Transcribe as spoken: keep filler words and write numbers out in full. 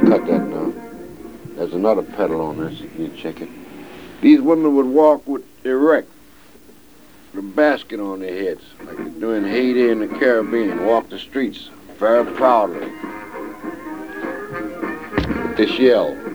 cut that now. There's another pedal on this. You check it. These women would walk with erect, with a basket on their heads, like they're doing Haiti in the Caribbean. Walk the streets very proudly with this yell.